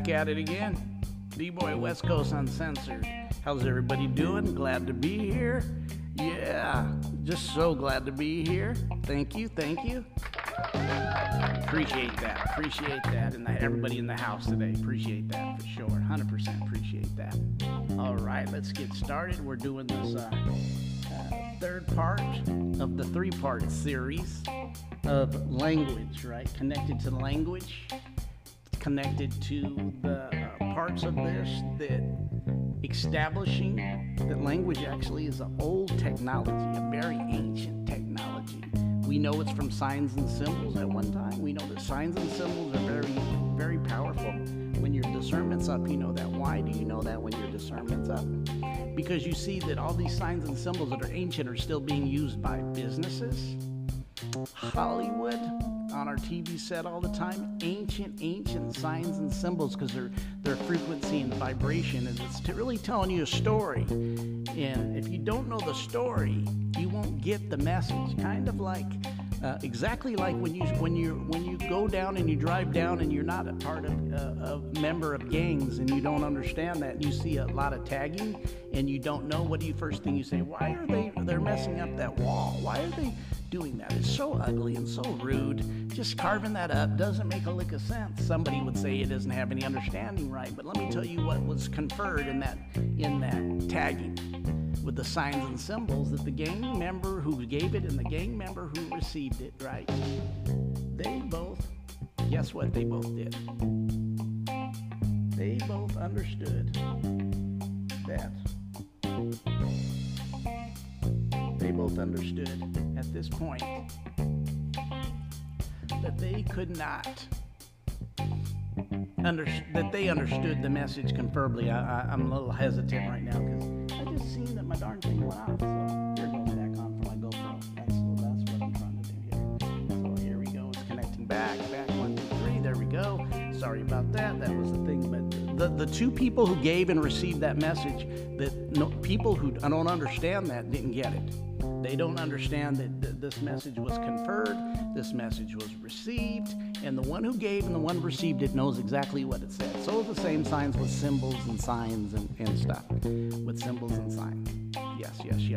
Back at it again. D-Boy West Coast Uncensored. How's everybody doing? Glad to be here. Yeah, just so glad to be here. Thank you. Appreciate that. And everybody in the house today, appreciate that for sure. 100% appreciate that. All right, let's get started. We're doing this third part of the three-part series of language, right? Connected to language, connected to the parts of this that establishing that language actually is an old technology, a very ancient technology. We know it's from signs and symbols at one time. We know that signs and symbols are very, very powerful. When your discernment's up, you know that. Why do you know that when your discernment's up? Because you see that all these signs and symbols that are ancient are still being used by businesses, Hollywood, on our TV set all the time. Ancient signs and symbols, because their frequency and vibration, and it's really telling you a story. And if you don't know the story, you won't get the message. Kind of like exactly like when you go down and you drive down and you're not a part of a member of gangs and you don't understand that, and you see a lot of tagging and you don't know, what do you first thing you say? Why are they're messing up that wall? Why are they doing that? It's so ugly and so rude. Just carving that up doesn't make a lick of sense. Somebody would say it doesn't have any understanding, right? But let me tell you what was conferred in that tagging with the signs and symbols, that the gang member who gave it and the gang member who received it, right? They both, guess what they both did? They both understood that. They both understood at this point that they could not that they understood the message conferably. I'm a little hesitant right now because I just seen that my darn thing went off. So here goes back on for my GoPro. That's what I'm trying to do here. So here we go. It's connecting back. 1, 2, 3. There we go. Sorry about that. That was the thing. But the two people who gave and received that message, people who don't understand that didn't get it. They don't understand that this message was conferred, this message was received, and the one who gave and the one who received it knows exactly what it said. So the same signs with symbols and signs and stuff, with symbols and signs. Yes.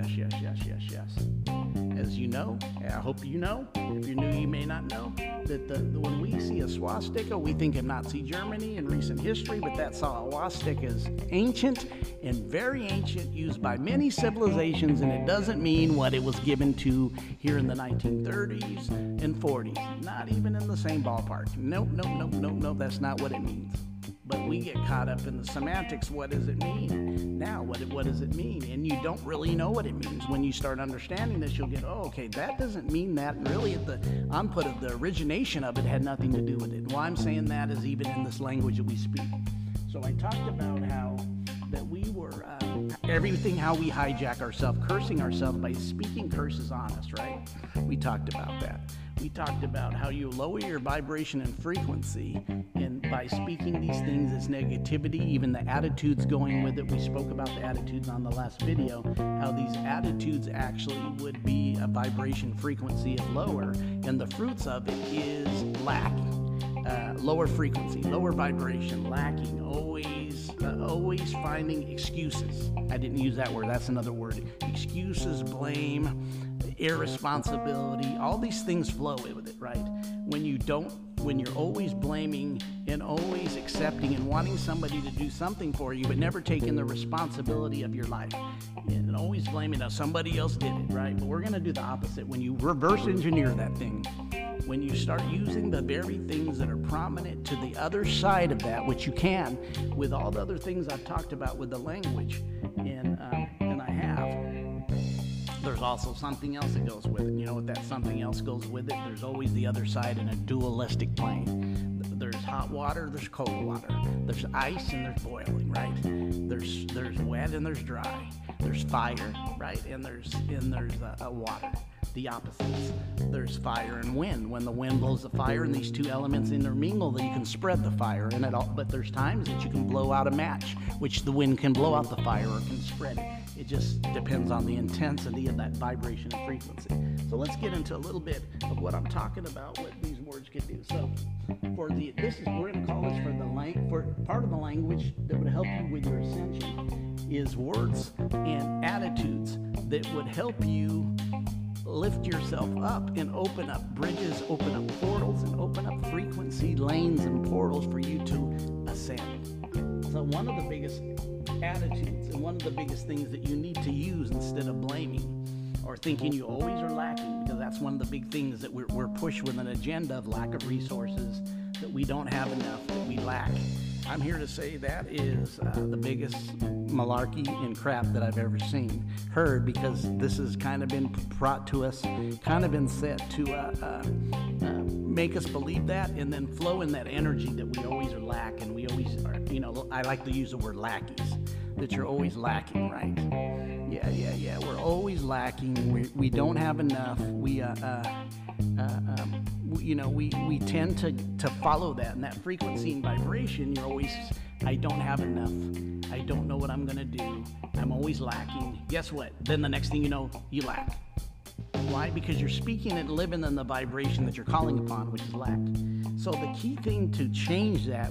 As you know, I hope you know, if you're new you may not know, that when we see a swastika, we think of Nazi Germany in recent history, but that swastika is ancient and very ancient, used by many civilizations, and it doesn't mean what it was given to here in the 1930s and 40s. Not even in the same ballpark. Nope, that's not what it means. But we get caught up in the semantics. What does it mean? Now, what does it mean? And you don't really know what it means. When you start understanding this, you'll get, oh, okay, that doesn't mean that. And really, at the input of the origination of it had nothing to do with it. Why I'm saying that is even in this language that we speak. So I talked about how that we were, how we hijack ourselves, cursing ourselves by speaking curses on us, right? We talked about that. We talked about how you lower your vibration and frequency, and by speaking these things as negativity, even the attitudes going with it. We spoke about the attitudes on the last video, how these attitudes actually would be a vibration frequency of lower, and the fruits of it is lacking. Lower frequency, lower vibration, lacking, always finding excuses. I didn't use that word, that's another word. Excuses, blame, irresponsibility, all these things flow with it, right? When you're always blaming and always accepting and wanting somebody to do something for you, but never taking the responsibility of your life, and always blaming that somebody else did it, right? But we're going to do the opposite. When you reverse engineer that thing, when you start using the very things that are prominent to the other side of that, which you can with all the other things I've talked about with the language, and I have. There's also something else that goes with it. You know what that something else goes with it? There's always the other side in a dualistic plane. There's hot water, there's cold water. There's ice and there's boiling, right? There's wet and there's dry. There's fire, right? And there's water. The opposites. There's fire and wind. When the wind blows the fire and these two elements intermingle, then you can spread the fire. But there's times that you can blow out a match, which the wind can blow out the fire or can spread it. It just depends on the intensity of that vibration and frequency. So let's get into a little bit of what I'm talking about, what these words words could do. So we're going to call this for part of the language that would help you with your ascension is words and attitudes that would help you lift yourself up and open up bridges, open up portals, and open up frequency lanes and portals for you to ascend. So one of the biggest attitudes and one of the biggest things that you need to use instead of blaming or thinking you always are lacking, because that's one of the big things that we're pushed with an agenda of lack of resources, that we don't have enough, that we lack. I'm here to say that is the biggest malarkey and crap that I've ever heard, because this has kind of been brought to us, kind of been set to make us believe that and then flow in that energy that we always are lacking. We always are, I like to use the word lackeys, that you're always lacking, right? Yeah. We're always lacking. We don't have enough. We tend to follow that, and that frequency and vibration. You're always, I don't have enough. I don't know what I'm gonna do. I'm always lacking. Guess what? Then the next thing you know, you lack. Why? Because you're speaking and living in the vibration that you're calling upon, which is lack. So the key thing to change that,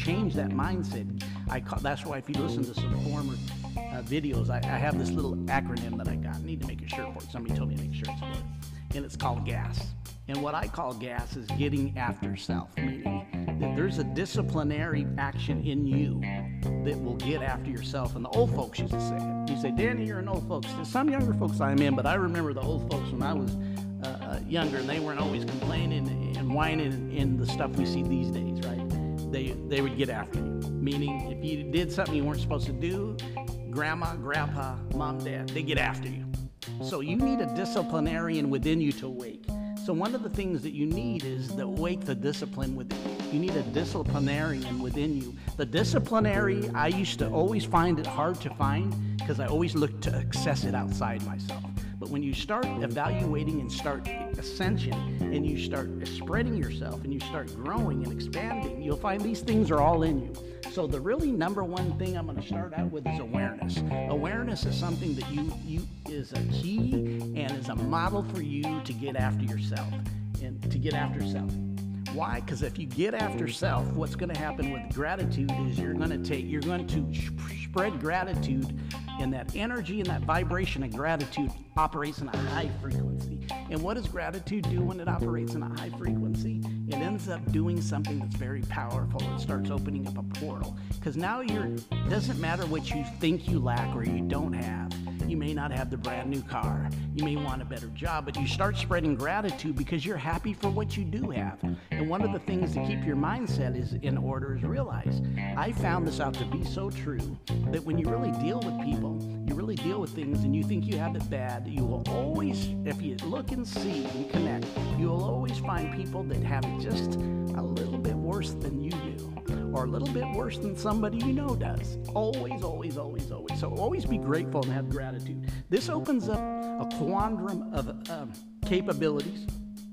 mindset, that's why if you listen to some former videos, I have this little acronym that I got. I need to make a shirt for it. Somebody told me to make shirts for it. And it's called GAS. And what I call GAS is getting after self, meaning that there's a disciplinary action in you that will get after yourself. And the old folks used to say it. You say, Danny, you're an old folks. There's some younger folks I'm in, but I remember the old folks when I was younger, and they weren't always complaining and whining in the stuff we see these days, right? They would get after you. Meaning, if you did something you weren't supposed to do, grandma, grandpa, mom, dad, they get after you. So you need a disciplinarian within you to awake. So one of the things that you need is to awake the discipline within you. You need a disciplinarian within you. The disciplinary, I used to always find it hard to find because I always looked to access it outside myself. But when you start evaluating and start ascension and you start spreading yourself and you start growing and expanding, you'll find these things are all in you. So the really number one thing I'm going to start out with is awareness. Awareness is something that you is a key and is a model for you to get after yourself and to get after self. Why? Because if you get after self, what's going to happen with gratitude is you're going to spread gratitude, and that energy and that vibration of gratitude operates in a high frequency. And what does gratitude do when it operates in a high frequency? It ends up doing something that's very powerful. It starts opening up a portal. Because now it doesn't matter what you think you lack or you don't have. You may not have the brand new car. You may want a better job, but you start spreading gratitude because you're happy for what you do have. And one of the things to keep your mindset is in order is realize, I found this out to be so true, that when you really deal with people, you really deal with things and you think you have it bad, you will always, if you look and see and connect, you will always find people that have it just a little bit worse than you do, or a little bit worse than somebody you know does. Always, always, always, always. So always be grateful and have gratitude. This opens up a quantum of capabilities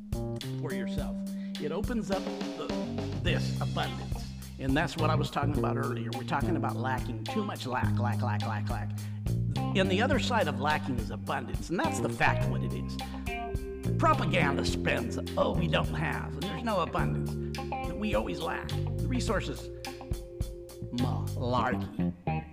for yourself. It opens up this abundance. And that's what I was talking about earlier. We're talking about lacking, too much lack. And the other side of lacking is abundance. And that's the fact of what it is. Propaganda spends, we don't have, and there's no abundance. We always lack. The resources, malarkey.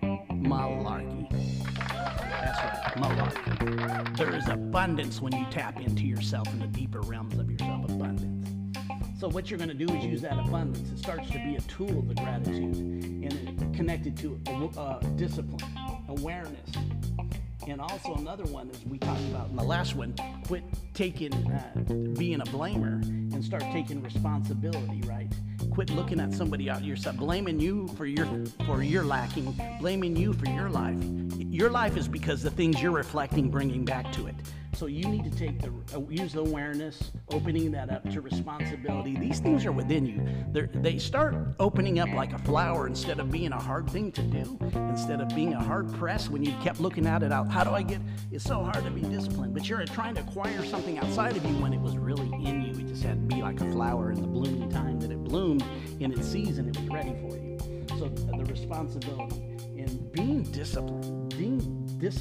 That's right, malarkey. There is abundance when you tap into yourself in the deeper realms of yourself, abundance. So what you're going to do is use that abundance. It starts to be a tool of the gratitude, and it connected to discipline, awareness. And also another one, as we talked about in the last one, quit taking, being a blamer and start taking responsibility, right? Quit looking at somebody out yourself, blaming you for your lacking, blaming you for your life. Your life is because the things you're reflecting, bringing back to it. So you need to use the awareness, opening that up to responsibility. These things are within you. They start opening up like a flower instead of being a hard thing to do, instead of being a hard press when you kept looking at it out. How do I get, it's so hard to be disciplined, but you're trying to acquire something outside of you when it was really in you. It just had to be like a flower in the blooming time that it bloomed in its season, it was ready for you. So the responsibility and being disciplined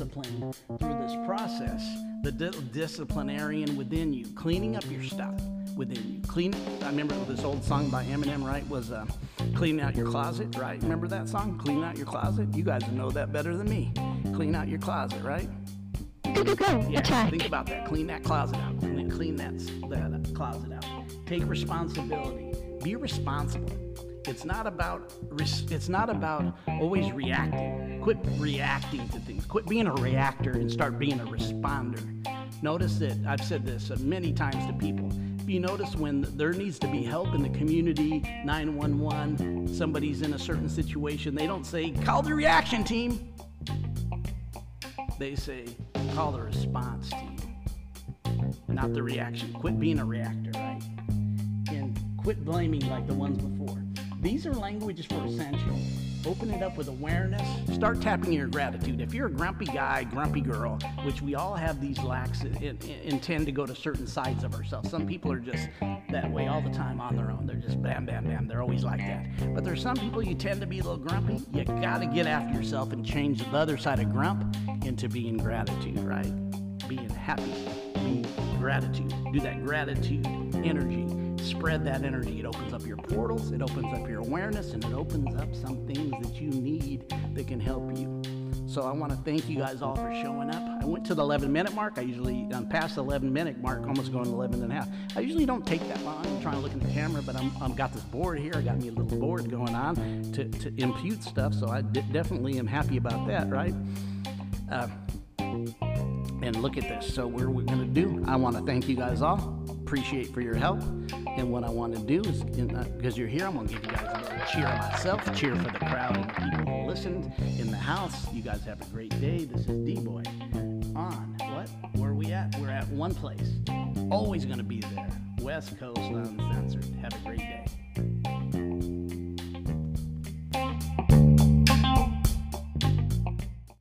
through this process, the disciplinarian within you, cleaning up your stuff, within you. I remember this old song by Eminem, right, was Clean Out Your Closet, right? Remember that song, Clean Out Your Closet? You guys know that better than me. Clean out your closet, right? Go. Yeah, Attack. think about that. Clean that closet out. Clean that closet out. Take responsibility. Be responsible. It's not about always reacting. Quit reacting to things. Quit being a reactor and start being a responder. Notice that I've said this many times to people. If you notice when there needs to be help in the community, 911, somebody's in a certain situation, they don't say, call the reaction team. They say, call the response team, not the reaction. Quit being a reactor, right? And quit blaming like the ones before. These are languages for ascension. Open it up with awareness. Start tapping your gratitude. If you're a grumpy guy, grumpy girl, which we all have these lacks and tend to go to certain sides of ourselves. Some people are just that way all the time on their own. They're just bam, bam, bam. They're always like that. But there's some people you tend to be a little grumpy. You got to get after yourself and change the other side of grump into being gratitude, right? Being happy, being gratitude. Do that gratitude energy. Spread that energy. It opens up your portals, it opens up your awareness, and it opens up some things that you need that can help you. So I want to thank you guys all for showing up. I went to the 11-minute mark. I'm past the 11-minute mark, almost going to 11 and a half. I usually don't take that long. I'm trying to look in the camera, but I've got this board here. I got me a little board going on to impute stuff, so I definitely am happy about that, right? And look at this. So what we're going to do, I want to thank you guys all. Appreciate for your help. And what I want to do is, because you're here, I'm going to give you guys a little cheer of myself, cheer for the crowd and the people who listened in the house. You guys have a great day. This is D-Boy on what? Where are we at? We're at one place. Always going to be there. West Coast on